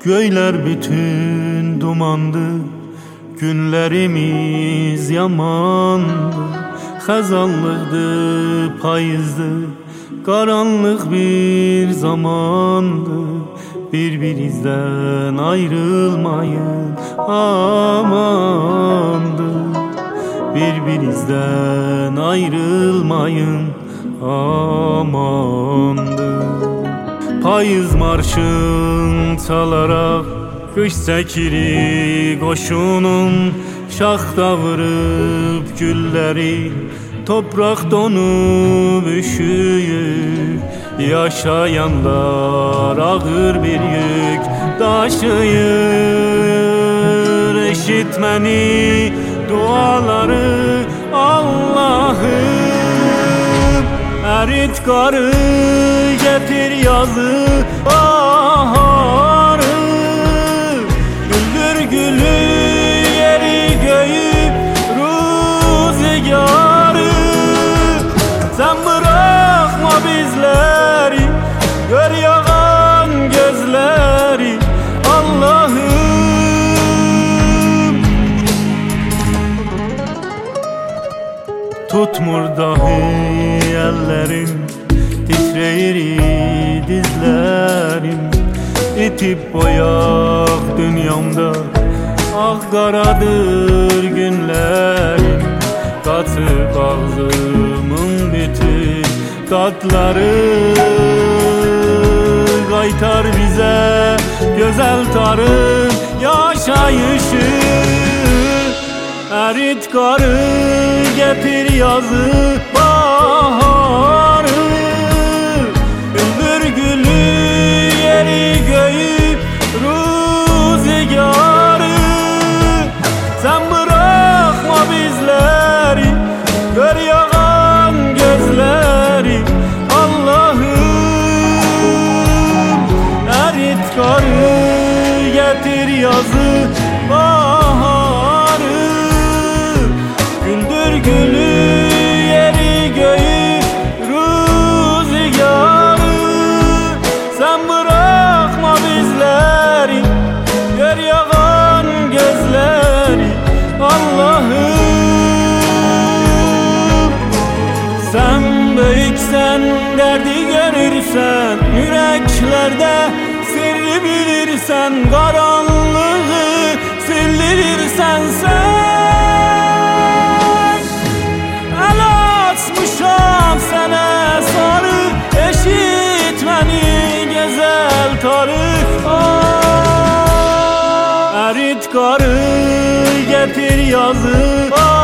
Göyler bütün dumandı, günlerimiz yamandı. Xəzanlıqdı, payızdı, qaranlıq bir zamandı. Birbirinizden ayrılmayın, amandı. Birbirinizden ayrılmayın, amandı. Payız marşın çalarak kış çəkiri qoşunun, şaxta vurub gülləri, toprak donub üşüyür. Yaşayanlar ağır bir yük taşıyır. Eşitməni duaları Allah'ım. Erit karı, getir yazı baharı. Güldür gülü, yeri göğü rüzgarı. Sen bırakma bizleri, gör yağan gözleri Allah'ım. Tutmur dahi ellerim, titreyir dizlerim. İtip boyak dünyamda, ah qaradır günlerim. Qaçıb ağzımın bütün tatları, qaytar bize güzel tarım yaşayışı. Erit karı, getir yazı baharı. Güldür gülü, yeri göğü rüzgarı. Sen bırakma bizleri, gör yağan gözleri Allah'ım. Erit karı, getir yazı baharı. Güldür gülü, yeri göğü rüzgarı. Sen bırakma bizleri, gör yağan gözleri Allah'ım. Sen büyüksen, derdi görürsen, yüreklerde sirri bilirsen, karanlığı sildirirsen sen. El açmışam sana sarı, eşitmeni güzel tarı. Erit karı, getir yazı